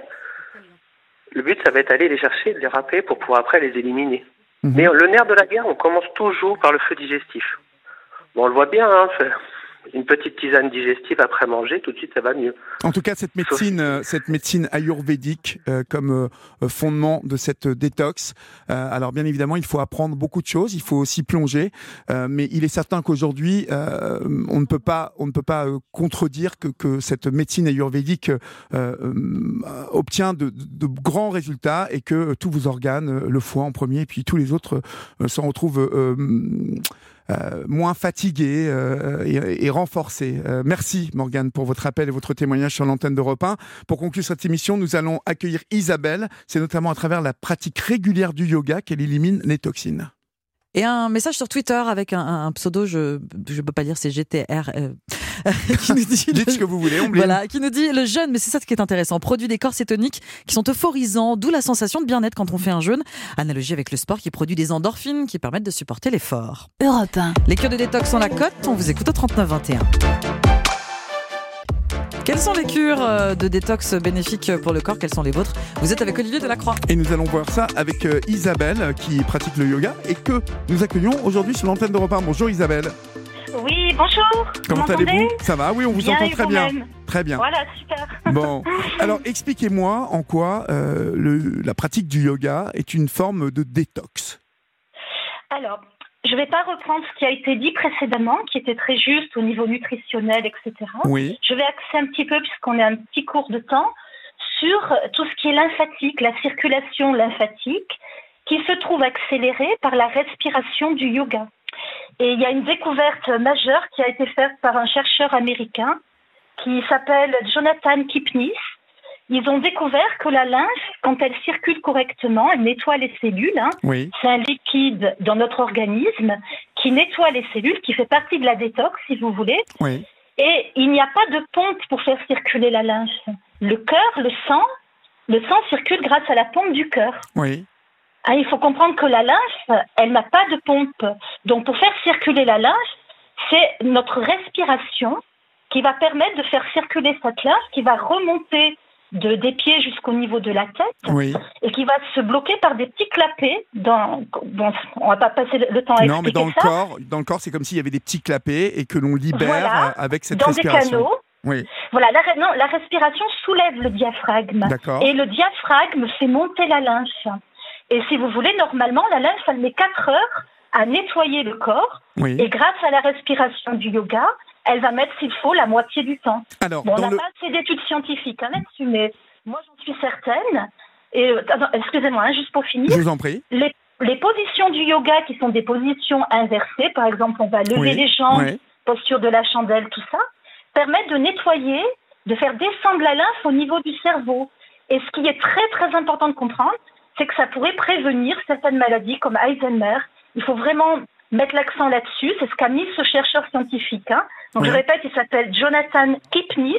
S8: le but, ça va être d'aller les chercher, de les râper pour pouvoir après les éliminer. Mmh. Mais le nerf de la guerre, on commence toujours par le feu digestif. Bon, on le voit bien, hein, une petite tisane digestive après manger, tout de suite ça va mieux.
S2: En tout cas, cette médecine ayurvédique comme fondement de cette détox. Alors bien évidemment, il faut apprendre beaucoup de choses, il faut aussi plonger, mais il est certain qu'aujourd'hui, on ne peut pas contredire que cette médecine ayurvédique obtient de grands résultats et que tous vos organes, le foie en premier, et puis tous les autres se retrouvent moins fatigués et renforcés. Merci Morgane pour votre appel et votre témoignage sur l'antenne d'Europe 1. Pour conclure cette émission, nous allons accueillir Isabelle. C'est notamment à travers la pratique régulière du yoga qu'elle élimine les toxines.
S3: Et un message sur Twitter avec un pseudo, je peux pas dire, c'est GTR, qui nous dit...
S2: Dites ce que vous voulez, on
S3: voilà, qui nous dit, le jeûne, mais c'est ça ce qui est intéressant, produit des corps cétoniques qui sont euphorisants, d'où la sensation de bien-être quand on fait un jeûne. Analogie avec le sport qui produit des endorphines qui permettent de supporter l'effort.
S1: Europe 1.
S3: Les cures de détox sont la cote, on vous écoute au 39-21. Quelles sont les cures de détox bénéfiques pour le corps ? Quelles sont les vôtres ? Vous êtes avec Olivier Delacroix.
S2: Et nous allons voir ça avec Isabelle qui pratique le yoga et que nous accueillons aujourd'hui sur l'antenne d'Europe 1. Bonjour Isabelle.
S9: Oui, bonjour.
S2: Comment allez-vous ? Ça va ? Oui, on vous entend très bien. Très bien.
S9: Voilà, super.
S2: Bon, alors expliquez-moi en quoi la pratique du yoga est une forme de détox.
S9: Alors, je ne vais pas reprendre ce qui a été dit précédemment, qui était très juste au niveau nutritionnel, etc.
S2: Oui.
S9: Je vais axer un petit peu, puisqu'on est un petit court de temps, sur tout ce qui est lymphatique, la circulation lymphatique, qui se trouve accélérée par la respiration du yoga. Et il y a une découverte majeure qui a été faite par un chercheur américain qui s'appelle Jonathan Kipnis. Ils ont découvert que la lymphe, quand elle circule correctement, elle nettoie les cellules. Hein.
S2: Oui.
S9: C'est un liquide dans notre organisme qui nettoie les cellules, qui fait partie de la détox, si vous voulez.
S2: Oui.
S9: Et il n'y a pas de pompe pour faire circuler la lymphe. Le cœur, le sang circule grâce à la pompe du cœur.
S2: Oui.
S9: Hein, il faut comprendre que la lymphe, elle n'a pas de pompe. Donc, pour faire circuler la lymphe, c'est notre respiration qui va permettre de faire circuler cette lymphe, qui va remonter des pieds jusqu'au niveau de la tête,
S2: oui.
S9: Et qui va se bloquer par des petits clapets. Bon, on va pas passer le temps à expliquer ça.
S2: Non, mais dans le corps, c'est comme s'il y avait des petits clapets et que l'on libère avec cette respiration.
S9: Dans des canaux.
S2: Oui.
S9: Voilà, la respiration soulève le diaphragme.
S2: D'accord.
S9: Et le diaphragme fait monter la lymphe. Et si vous voulez, normalement, la lymphe, elle met 4 heures à nettoyer le corps.
S2: Oui.
S9: Et grâce à la respiration du yoga, elle va mettre, s'il faut, la moitié du temps.
S2: Alors,
S9: on n'a pas assez d'études scientifiques là-dessus, mais moi, j'en suis certaine. Et, excusez-moi, juste pour finir.
S2: Je vous en prie.
S9: Les positions du yoga qui sont des positions inversées, par exemple, on va lever les jambes, posture de la chandelle, tout ça, permettent de nettoyer de faire descendre la lymphe au niveau du cerveau. Et ce qui est très très important de comprendre, c'est que ça pourrait prévenir certaines maladies comme Alzheimer. Il faut vraiment mettre l'accent là-dessus. C'est ce qu'a mis ce chercheur scientifique. Donc je répète, il s'appelle Jonathan Kipnis,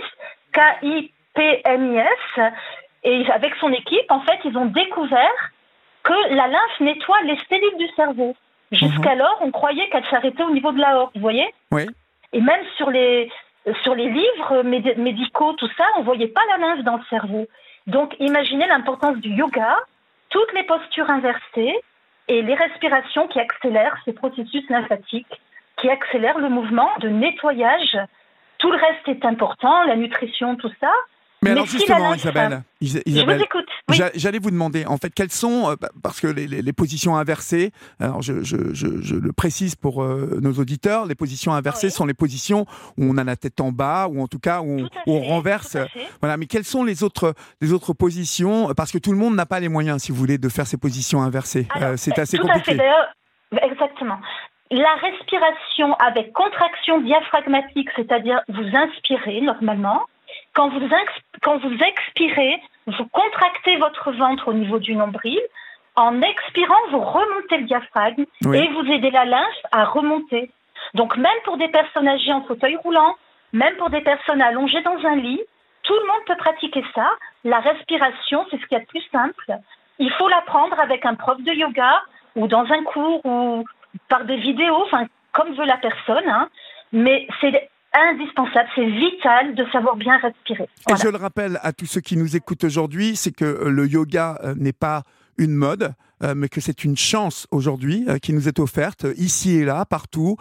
S9: K-I-P-N-I-S. Et avec son équipe, en fait, ils ont découvert que la lymphe nettoie les cellules du cerveau. Jusqu'alors, on croyait qu'elle s'arrêtait au niveau de l'aorte, vous voyez ?
S2: Oui.
S9: Et même sur les livres médicaux, tout ça, on ne voyait pas la lymphe dans le cerveau. Donc, imaginez l'importance du yoga, toutes les postures inversées et les respirations qui accélèrent ces processus lymphatiques, qui accélèrent le mouvement de nettoyage. Tout le reste est important, la nutrition, tout ça.
S2: Mais alors justement, Isabelle,
S9: je vous écoute. Oui.
S2: J'allais vous demander, en fait, quelles sont, parce que les positions inversées, alors je le précise pour nos auditeurs, les positions inversées sont les positions où on a la tête en bas, ou en tout cas où on renverse. Voilà, mais quelles sont les autres positions ? Parce que tout le monde n'a pas les moyens, si vous voulez, de faire ces positions inversées.
S9: Alors,
S2: c'est assez
S9: tout
S2: compliqué.
S9: À fait, d'ailleurs, exactement. La respiration avec contraction diaphragmatique, c'est-à-dire vous inspirez normalement. Quand vous expirez, vous contractez votre ventre au niveau du nombril. En expirant, vous remontez le diaphragme et vous aidez la lymphe à remonter. Donc même pour des personnes âgées en fauteuil roulant, même pour des personnes allongées dans un lit, tout le monde peut pratiquer ça. La respiration, c'est ce qu'il y a de plus simple. Il faut l'apprendre avec un prof de yoga ou dans un cours ou par des vidéos, comme veut la personne. Mais c'est indispensable, c'est vital de savoir bien respirer. Voilà.
S2: Et je le rappelle à tous ceux qui nous écoutent aujourd'hui, c'est que le yoga n'est pas une mode, mais que c'est une chance aujourd'hui qui nous est offerte ici et là, partout.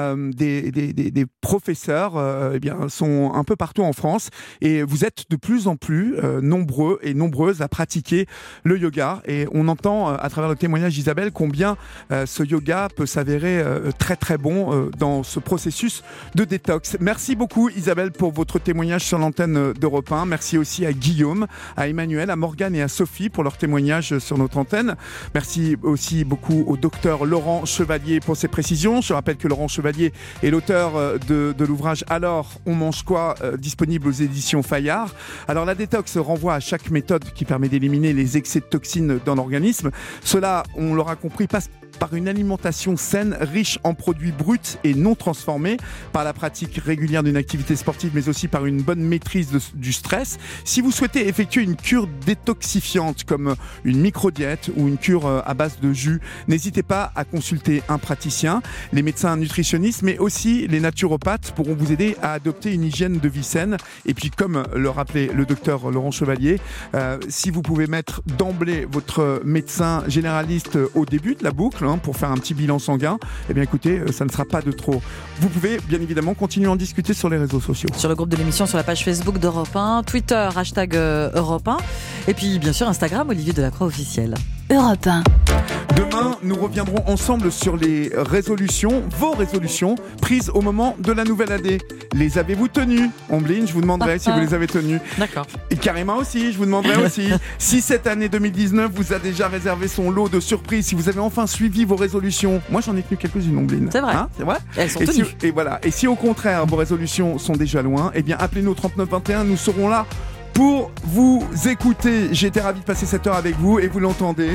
S2: Des professeurs sont un peu partout en France et vous êtes de plus en plus nombreux et nombreuses à pratiquer le yoga. Et on entend à travers le témoignage d'Isabelle combien ce yoga peut s'avérer très très bon dans ce processus de détox. Merci beaucoup Isabelle pour votre témoignage sur l'antenne d'Europe 1. Merci aussi à Guillaume, à Emmanuel, à Morgane et à Sophie pour leur témoignage sur notre antenne. Merci aussi beaucoup au docteur Laurent Chevalier pour ses précisions. Je rappelle que Laurent Chevalier est l'auteur de l'ouvrage « Alors, on mange quoi ?», disponible aux éditions Fayard. Alors la détox renvoie à chaque méthode qui permet d'éliminer les excès de toxines dans l'organisme. Cela, on l'aura compris, passe par une alimentation saine, riche en produits bruts et non transformés, par la pratique régulière d'une activité sportive, mais aussi par une bonne maîtrise du stress. Si vous souhaitez effectuer une cure détoxifiante comme une micro-diète ou une cure à base de jus, n'hésitez pas à consulter un praticien. Les médecins nutritionnistes, mais aussi les naturopathes pourront vous aider à adopter une hygiène de vie saine. Et puis, comme le rappelait le docteur Laurent Chevalier, si vous pouvez mettre d'emblée votre médecin généraliste au début de la boucle, pour faire un petit bilan sanguin, eh bien écoutez, ça ne sera pas de trop. Vous pouvez bien évidemment continuer à en discuter sur les réseaux sociaux.
S3: Sur le groupe de l'émission, sur la page Facebook d'Europe 1, Twitter, hashtag Europe 1, et puis bien sûr Instagram, Olivier Delacroix officiel.
S1: Europe 1.
S2: Demain, nous reviendrons ensemble sur les résolutions, vos résolutions, prises au moment de la nouvelle année. Les avez-vous tenues ? Ombline, je vous demanderai si vous les avez tenues.
S3: D'accord.
S2: Et Karima aussi, je vous demanderai aussi si cette année 2019 vous a déjà réservé son lot de surprises, si vous avez enfin suivi vos résolutions. Moi, j'en ai tenu quelques-unes, Ombline.
S3: C'est vrai.
S2: C'est vrai ?
S3: Elles sont tenues.
S2: Et voilà. Et si au contraire, vos résolutions sont déjà loin, eh bien, appelez-nous au 3921, nous serons là pour vous écouter. J'étais ravi de passer cette heure avec vous et vous l'entendez,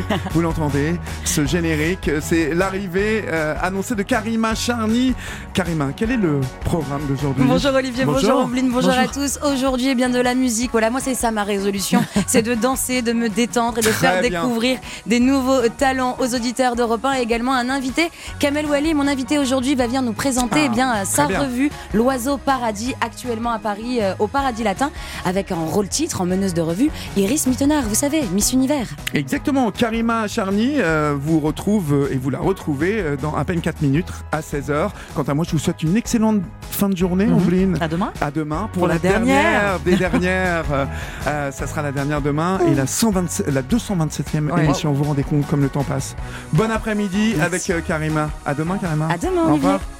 S2: ce générique, c'est l'arrivée annoncée de Karima Charny. Karima, quel est le programme d'aujourd'hui ?
S10: Bonjour Olivier, bonjour Ombline, bonjour à tous. Aujourd'hui, eh bien de la musique. Voilà, moi c'est ça ma résolution, c'est de danser, de me détendre et de faire découvrir des nouveaux talents aux auditeurs d'Europe 1 et également un invité. Kamel Ouali, mon invité aujourd'hui, va venir nous présenter sa revue L'Oiseau Paradis, actuellement à Paris au Paradis Latin, avec un rôle titre en meneuse de revue, Iris Mittenard, vous savez, Miss Univers.
S2: Exactement, Karima Charny vous retrouve et vous la retrouvez dans à peine 4 minutes à 16h. Quant à moi, je vous souhaite une excellente fin de journée, Ombline.
S3: À demain.
S2: À demain pour la dernière des dernières. Ça sera la dernière demain et la 227e émission. Vous vous rendez compte comme le temps passe. Bon après-midi avec Karima. À demain, Karima.
S10: À demain,
S2: Au revoir.